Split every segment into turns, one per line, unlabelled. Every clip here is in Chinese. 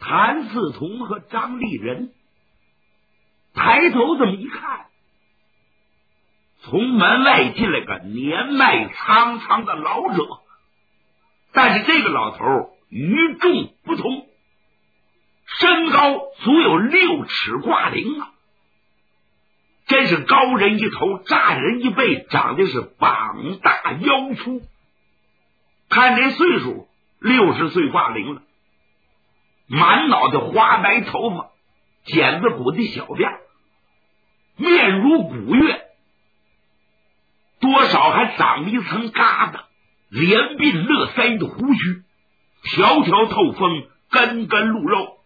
谭嗣同和张立人抬头这么一看，从门外进来个年迈苍苍的老者，但是这个老头与众不同，身高足有6尺挂零啊，真是高人一头，炸人一背，长得是膀大腰粗。看这岁数60岁挂零了，满脑袋花白头发，剪子骨的小辫，面如古月，多少还长了一层疙瘩，连鬓勒腮的胡须，条条透风，根根露肉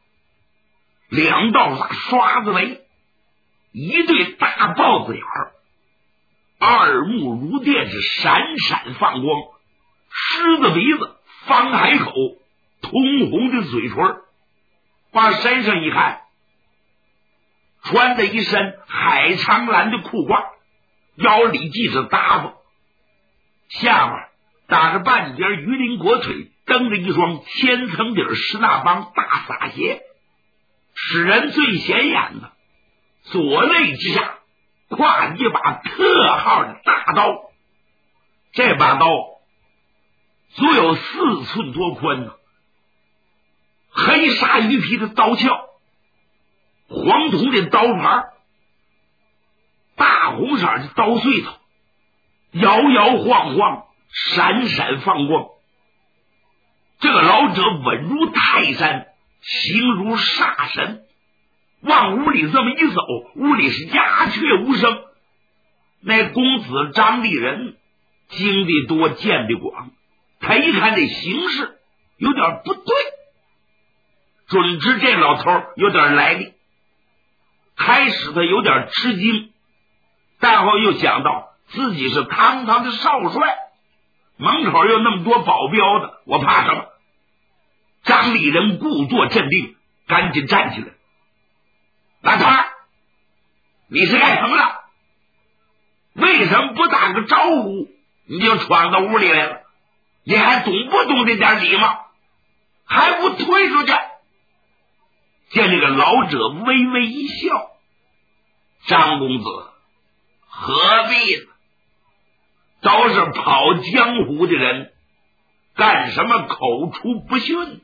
，2道刷子眉，一对大豹子眼儿，二目如电，是闪闪放光，狮子鼻子，方海口，通红的嘴唇，往身上一看，穿着一身海长蓝的裤褂，腰里系着搭子，下边打着半截鱼鳞裹腿，蹬着一双千层底施纳帮大洒鞋，使人最显眼的左肋之下挎一把特号的大刀，这把刀足有4寸多宽呢，黑鲨鱼皮的刀鞘，黄铜的刀盘，大红色的刀穗头，摇摇晃晃，闪闪放光。这个老者稳如泰山，形如煞神，往屋里这么一走，屋里是鸦雀无声。那公子张立人经历多见得广，他一看这形势有点不对，准知这老头有点来历。开始他有点吃惊，但后又想到自己是堂堂的少帅，门口有那么多保镖的，我怕什么？张立人故作镇定，赶紧站起来。老头儿，你是干什么的？为什么不打个招呼你就闯到屋里来了？你还懂不懂这点礼貌？还不推出去？见这个老者微微一笑，张公子何必呢？都是跑江湖的人，干什么口出不逊呢？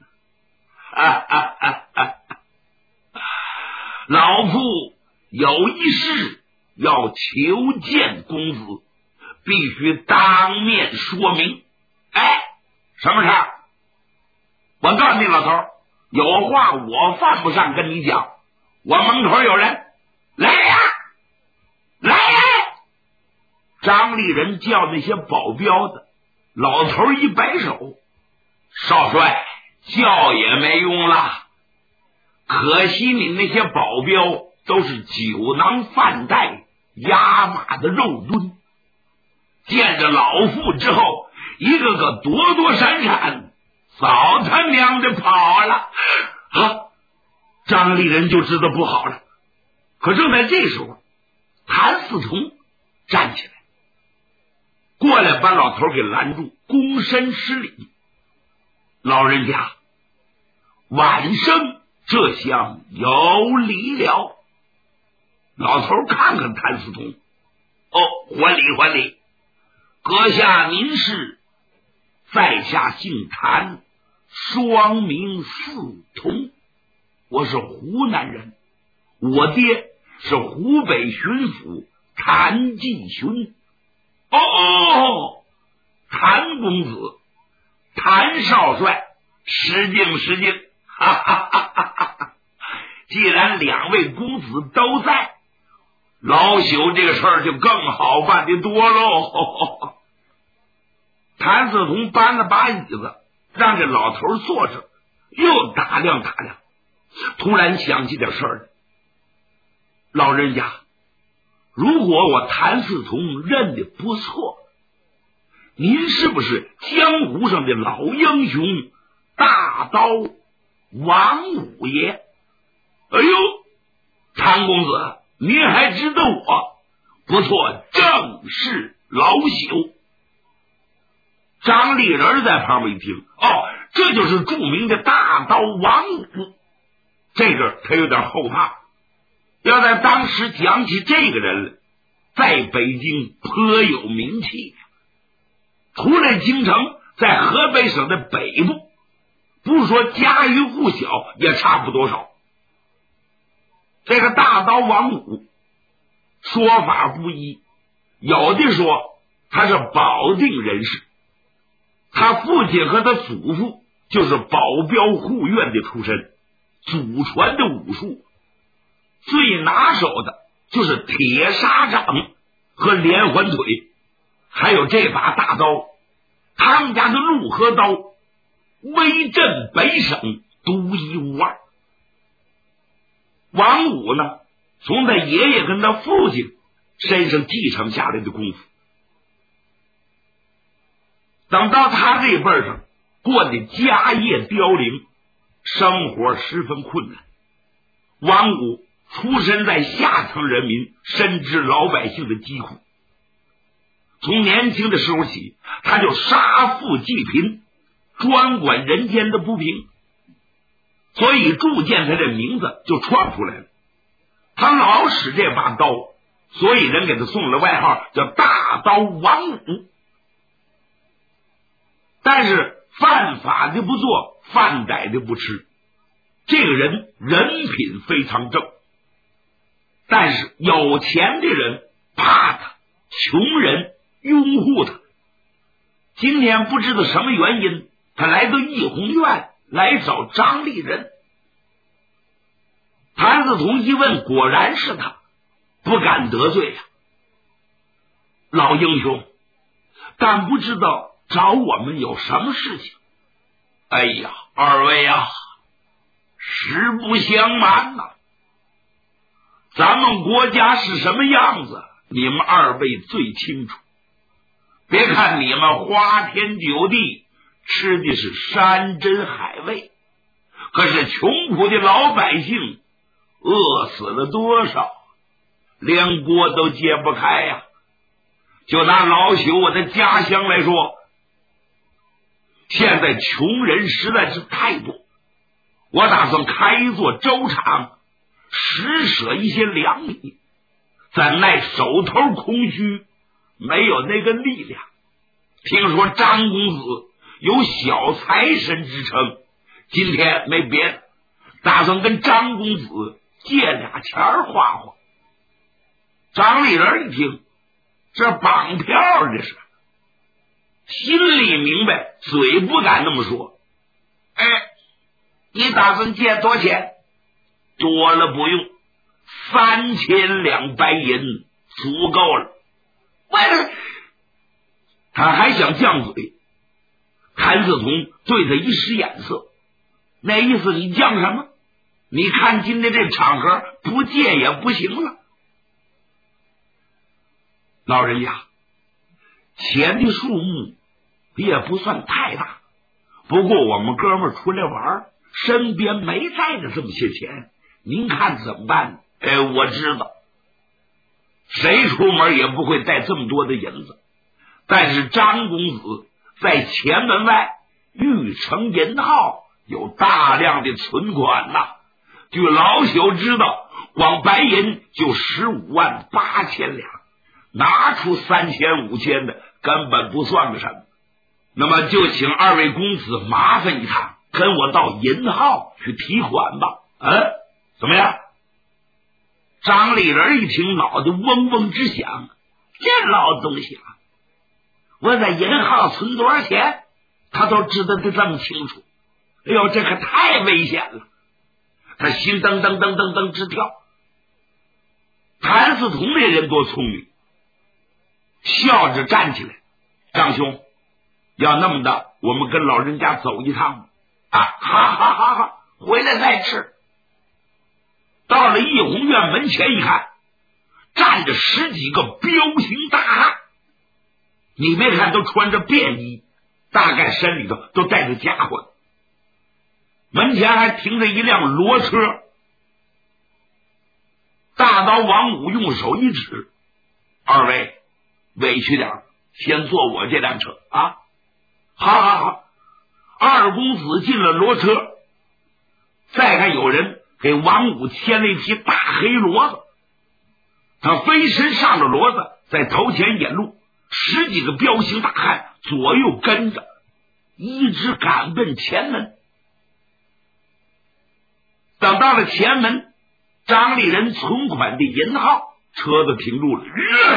老夫有一事要求见公子，必须当面说明。什么事儿？我告诉你老头，有话我犯不上跟你讲。我门口有人，来呀，来呀！张立人叫那些保镖的，老头一摆手，少帅叫也没用了，可惜你那些保镖都是酒囊饭袋，压马的肉墩，见着老妇之后，一个个躲躲闪闪，早他娘的跑了张立人就知道不好了。可正在这时候，谭嗣同站起来，过来把老头给拦住，躬身施礼。老人家，晚生这厢有礼了。老头看看谭嗣同，还礼还礼，阁下您是？在下姓谭，双名嗣同，我是湖南人，我爹是湖北巡抚谭继勋。谭公子，谭少帅，失敬失敬。既然2位公子都在，老朽这个事儿就更好办得多喽。谭嗣同搬了把椅子，让这老头坐着，又打量打量，突然想起点事儿来。老人家，如果我谭嗣同认得不错，您是不是江湖上的老英雄大刀王五爷？谭公子，您还知道我？不错，正是老朽。张立人在旁边一听，这就是著名的大刀王五。 这个他有点后怕。要在当时讲起这个人来，在北京颇有名气，除了京城，在河北省的北部，不说家喻户晓，也差不多少。这个大刀王五说法不一，有的说他是保定人士，他父亲和他祖父就是保镖护院的出身，祖传的武术最拿手的就是铁砂掌和连环腿，还有这把大刀，他们家的陆河刀威震北省，独一无二。王五呢，从他爷爷跟他父亲身上继承下来的功夫，等到他这辈上过得家业凋零，生活十分困难。王五出身在下层人民，深知老百姓的疾苦，从年轻的时候起，他就杀富济贫，专管人间的不平，所以逐渐他的名字就创出来了。他老使这把刀，所以人给他送了外号叫大刀王五。但是犯法的不做，饭歹的不吃，这个人人品非常正，但是有钱的人怕他，穷人拥护他。今天不知道什么原因，他来到义宏院来找张立人。谭嗣同一问，果然是他，不敢得罪呀。老英雄，但不知道找我们有什么事情？哎呀，二位啊，实不相瞒呐，咱们国家是什么样子，你们二位最清楚。别看你们花天酒地，吃的是山珍海味，可是穷苦的老百姓饿死了多少，连锅都揭不开呀。就拿老朽我的家乡来说，现在穷人实在是太多，我打算开一座粥厂，施舍一些粮米，怎奈手头空虚，没有那个力量。听说张公子有小财神之称，今天没别的，打算跟张公子借俩钱花花。张立人一听，这绑票这是，心里明白，嘴不敢那么说。哎，你打算借多少钱？多了不用，3000两白银足够了。喂，他还想犟嘴，谭嗣同对他一使眼色，那意思你犟什么？你看今天这场合，不借也不行了。老人家，钱的数目也不算太大，不过我们哥们儿出来玩，身边没带着这么些钱，您看怎么办？我知道，谁出门也不会带这么多的银子，但是张公子在前门外玉城银号有大量的存款呐。据老朽知道，光白银就158000两，拿出3000、5000的根本不算个什么。那么就请二位公子麻烦一趟，跟我到银号去提款吧。怎么样？张立人一听，脑袋嗡嗡直响，这老东西啊，我在银号存多少钱他都知道的这么清楚。哎呦，这可太危险了，他心噔噔噔噔噔直跳。谭嗣同这人多聪明，笑着站起来，张兄，要那么的，我们跟老人家走一趟啊！哈哈哈哈，回来再吃。到了义宏院门前一看，站着10几个彪形大汉，你别看都穿着便衣，大概身里头都带着家伙。门前还停着一辆骡车，大刀王五用手一指，二位委屈点，先坐我这辆车啊！好好好，二公子进了骡车，再看有人给王武牵了一匹大黑骡子，他飞身上了骡子，在头前引路，10几个彪形大汉左右跟着，一直赶奔前门。等到了前门，张立人存款的银号，车子停住了。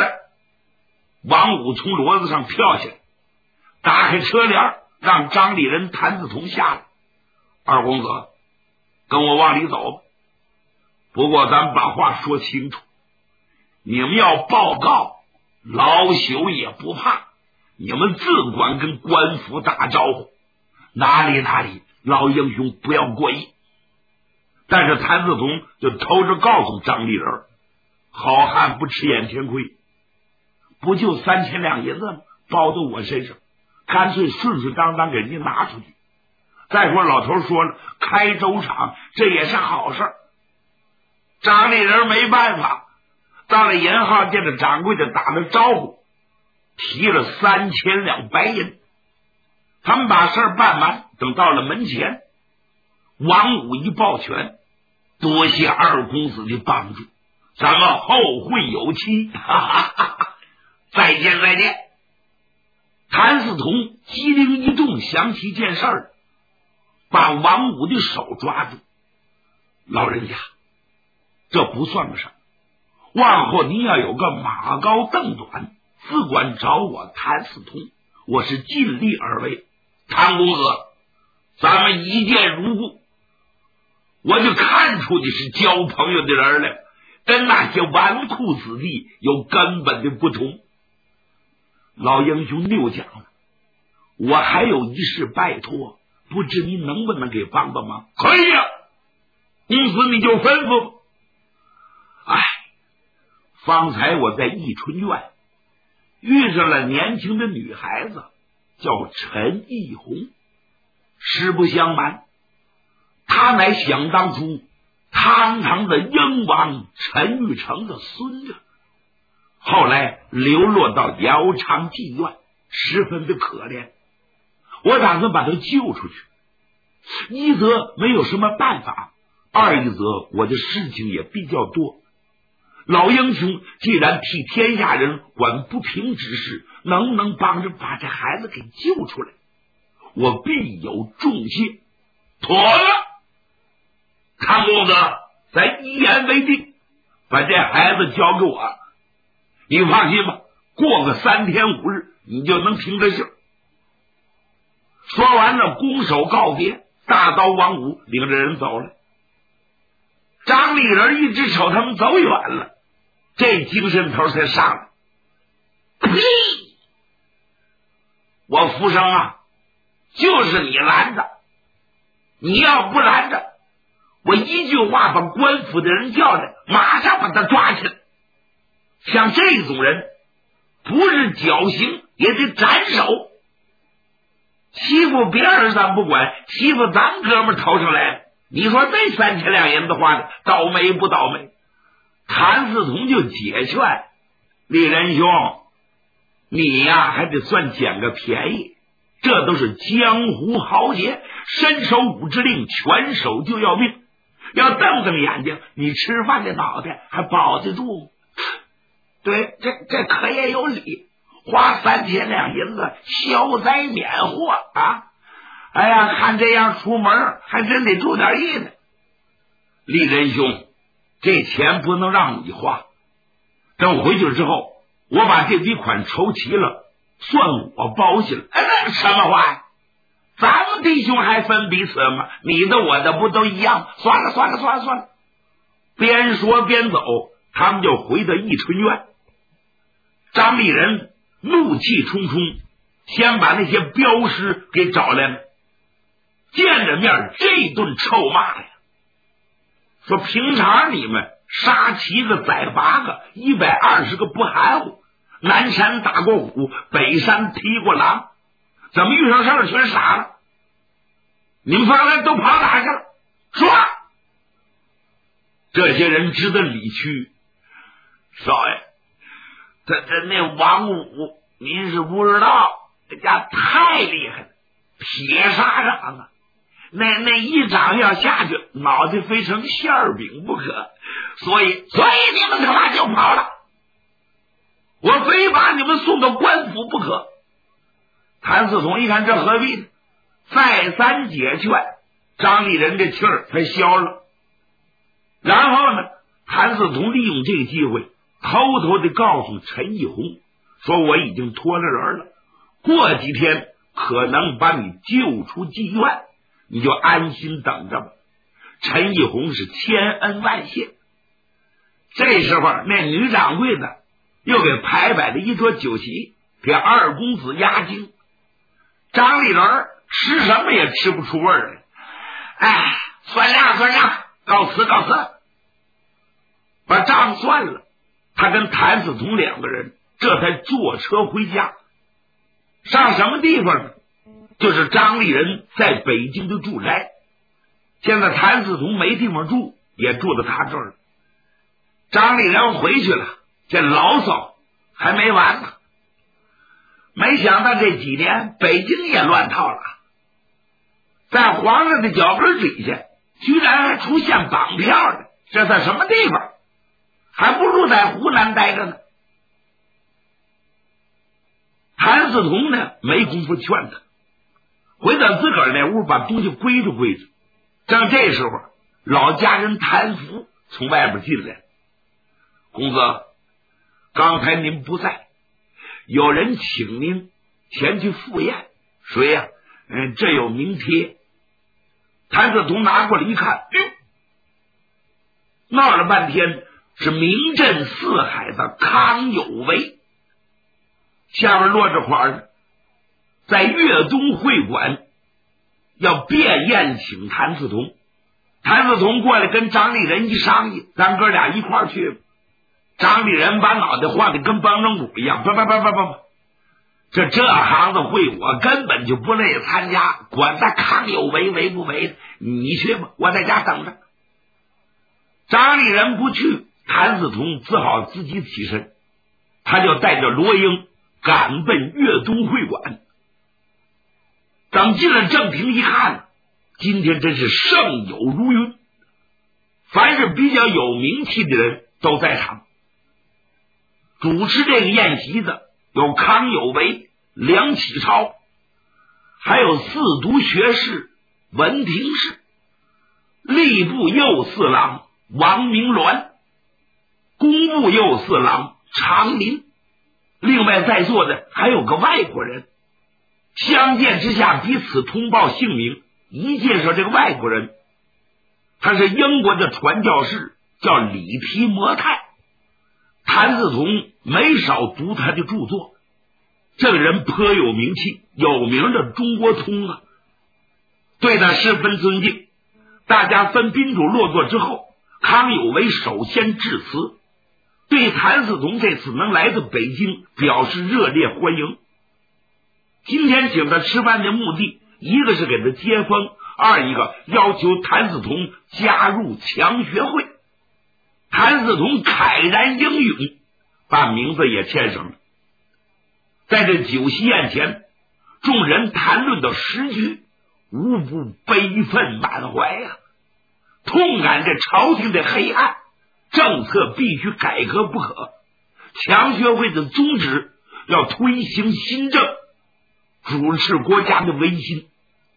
王武从骡子上跳下来，打开车帘，让张立人、谭嗣同下来。二公子，跟我往里走吧。不过咱们把话说清楚，你们要报告，老朽也不怕，你们自管跟官府打招呼，哪里哪里，老英雄不要过意。但是谭嗣同就偷着告诉张立人，好汉不吃眼前亏，不就3000两银子吗？包到我身上，干脆顺顺当当给人家拿出去。再说老头说了，开粥厂这也是好事。张立人没办法，到了银号见着掌柜的打了招呼，提了3000两白银。他们把事办完，等到了门前，王武一抱拳，多谢二公子的帮助，咱们后会有期，哈哈哈哈，再见再见。谭嗣同机灵一动，想起一件事儿，把王武的手抓住。老人家，这不算个什么，往后您要有个马高凳短，自管找我谭嗣同，我是尽力而为。谭公子，咱们一见如故，我就看出你是交朋友的人来，跟那些纨绔子弟有根本的不同。老英雄又讲了，我还有一事拜托，不知你能不能给帮帮忙？可以啊，公子你就吩咐。哎，方才我在义春院遇上了年轻的女孩子，叫陈义红。实不相瞒，她乃想当初堂堂的英王陈玉成的孙子，后来流落到姚昌妓院，十分的可怜。我打算把他救出去，一则没有什么办法，二一则我的事情也比较多。老英雄既然替天下人管不平之事，能不能帮着把这孩子给救出来？我必有重谢。妥了，谭公子，咱一言为定，把这孩子交给我。你放心吧，过个3天5日，你就能平这信。说完了，拱手告别，大刀王武领着人走了。张立人一只手他们走远了，这精神头才上来。呸！我福生啊，就是你拦着，你要不拦着，我一句话把官府的人叫来，马上把他抓起来。像这种人，不是绞刑也得斩首。欺负别人咱不管，欺负咱哥们头上来了，你说这3000两银子花的倒霉不倒霉？谭嗣同就解劝，李仁兄，你呀还得算捡个便宜，这都是江湖豪杰，伸手五指令，拳手就要命，要瞪瞪眼睛，你吃饭的脑袋还保得住吗？对，这可也有理，花3000两银子消灾免祸啊！哎呀，看这样出门还真得注点意呢。李仁兄，这钱不能让你花，等回去之后，我把这笔款筹齐了，算我包下来。哎，什么话呀？咱们弟兄还分彼此吗？你的我的不都一样？算了。边说边走，他们就回到义春院。张立人怒气冲冲，先把那些镖师给找来了，见着面这顿臭骂呀，说平常你们杀7个宰8个，120个不含糊，南山打过虎，北山踢过狼，怎么遇上事儿全傻了？你们方才都跑哪去了？说，这些人知道理屈。少爷，这那王武您是不知道，这家太厉害了，铁砂掌啊！ 那一掌要下去，脑袋非成馅饼不可，所以你们他妈就跑了，我非把你们送到官府不可。谭嗣同一看这何必呢，再三解劝，张立人这气儿才消了。然后呢，谭嗣同利用这个机会偷偷的告诉陈义宏说，我已经托了人了，过几天可能把你救出妓院，你就安心等着吧。陈义宏是千恩万谢。这时候那女掌柜的又给排摆了一桌酒席，给二公子压惊。张立人吃什么也吃不出味儿来，哎，算账，告辞，把账算了。他跟谭嗣同两个人这才坐车回家。上什么地方呢？就是张立人在北京的住宅。现在谭嗣同没地方住，也住到他这儿了。张立人回去了，这牢骚还没完呢。没想到这几年北京也乱套了，在皇上的脚跟底下居然还出现绑票的，这在什么地方？还不如在湖南待着呢。谭嗣同呢没工夫劝他，回到自个儿那屋把东西归置。正这时候，老家人谭福从外边进来。公子，刚才您不在，有人请您前去赴宴。谁呀？这有名帖。谭嗣同拿过来一看，闹了半天是名震四海的康有为，下边落着款儿，在粤东会馆要便宴请谭嗣同。谭嗣同过来跟张立人一商议，咱哥俩一块儿去。张立人把脑袋晃得跟帮正鼓一样，不，这行子会我根本就不乐意参加，管他康有为为不为的，你去吧，我在家等着。张立人不去，谭嗣同只好自己起身，他就带着罗英赶奔粤东会馆。等进了正厅一看，今天真是盛友如云，凡是比较有名气的人都在场。主持这个宴席的有康有为、梁启超，还有四读学士文廷士、吏部右侍郎王明鸾、工部右侍郎常林，另外在座的还有个外国人。相见之下彼此通报姓名，一介绍这个外国人，他是英国的传教士，叫李提摩太。谭嗣同没少读他的著作，这个人颇有名气，有名的中国通啊，对他十分尊敬。大家分宾主落座之后，康有为首先致辞，对谭嗣同这次能来到北京表示热烈欢迎。今天请他吃饭的目的，一个是给他接风，二一个要求谭嗣同加入强学会。谭嗣同慨然应允，把名字也签上了。在这酒席宴前，众人谈论到时局，无不悲愤满怀呀，痛感这朝廷的黑暗，政策必须改革不可。强学会的宗旨要推行新政，主持国家的维新。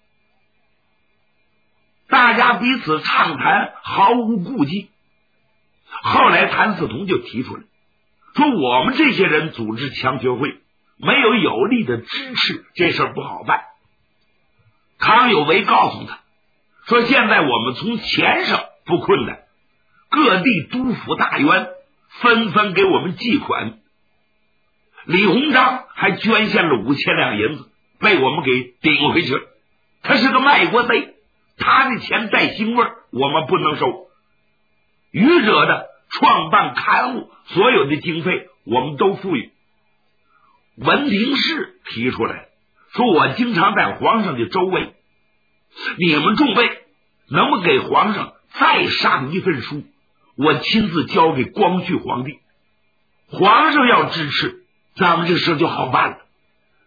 大家彼此畅谈，毫无顾忌。后来谭嗣同就提出来说，我们这些人组织强学会，没有有力的支持，这事儿不好办。康有为告诉他说，现在我们从钱上不困难，各地督府大员纷纷给我们寄款，李鸿章还捐献了5000两银子，被我们给顶回去了。他是个卖国贼，他的钱带腥味，我们不能收。余者的创办刊物所有的经费我们都富裕。文廷士提出来说，我经常在皇上的周围，你们众位能不能给皇上再上一份书，我亲自交给光绪皇帝，皇上要支持，咱们这事就好办了。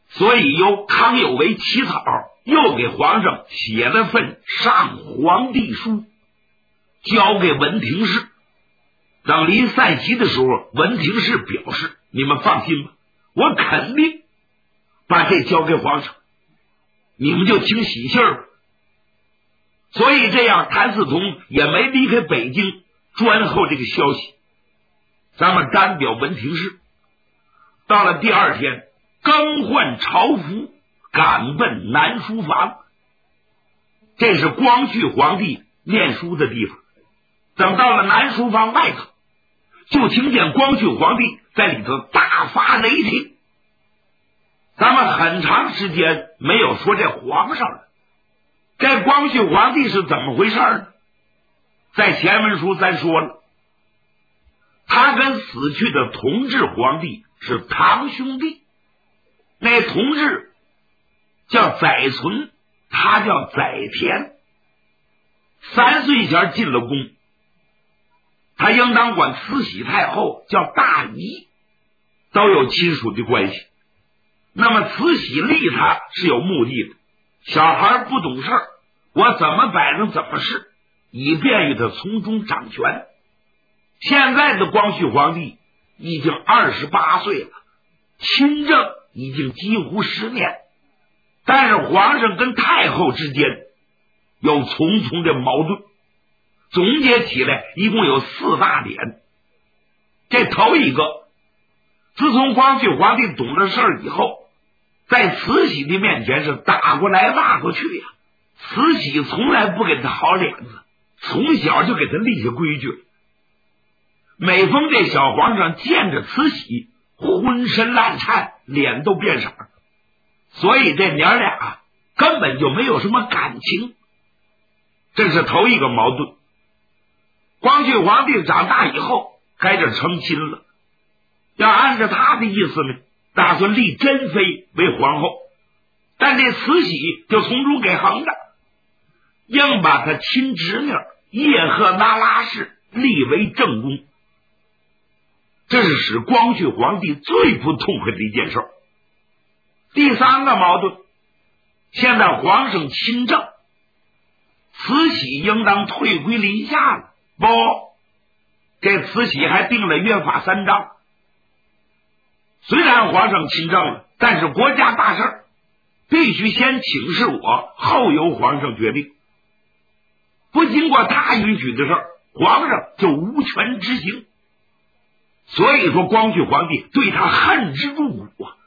所以由康有为起草，又给皇上写了份上皇帝书，交给文廷式。等临散席的时候，文廷式表示：“你们放心吧，我肯定把这交给皇上，你们就听喜信儿。”所以这样，谭嗣同也没离开北京专候这个消息。咱们单表文廷式，到了第二天，更换朝服，赶奔南书房。这是光绪皇帝念书的地方。等到了南书房外头，就听见光绪皇帝在里头大发雷霆。咱们很长时间没有说这皇上了，这光绪皇帝是怎么回事呢？在前文书咱说了，他跟死去的同治皇帝是堂兄弟，那同治叫载淳，他叫载田。3岁前进了宫，他应当管慈禧太后叫大姨，都有亲属的关系。那么慈禧立他是有目的的，小孩不懂事，我怎么摆弄怎么是，以便于他从中掌权。现在的光绪皇帝已经28岁了，亲政已经几乎10年，但是皇上跟太后之间有重重的矛盾，总结起来一共有4大点。这头一个，自从光绪皇帝懂了事儿以后，在慈禧的面前是打过来骂过去呀。慈禧从来不给他好脸子，从小就给他立下规矩。每逢这小皇上见着慈禧，浑身烂颤，脸都变色，所以这娘俩根本就没有什么感情。这是头一个矛盾。光绪皇帝长大以后开始成亲了，要按照他的意思呢，打算立珍妃为皇后，但这慈禧就从中给横着，硬把他亲侄女叶赫那拉氏立为正宫。这是使光绪皇帝最不痛快的一件事。第3个矛盾，现在皇上亲政，慈禧应当退归临下了。不，这慈禧还定了约法3章。虽然皇上亲政了，但是国家大事必须先请示我，后由皇上决定。不经过他允许的事，皇上就无权执行。所以说光绪皇帝对他恨之入骨啊，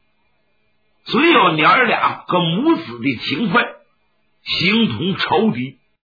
虽有娘儿俩和母子的情分，形同仇敌。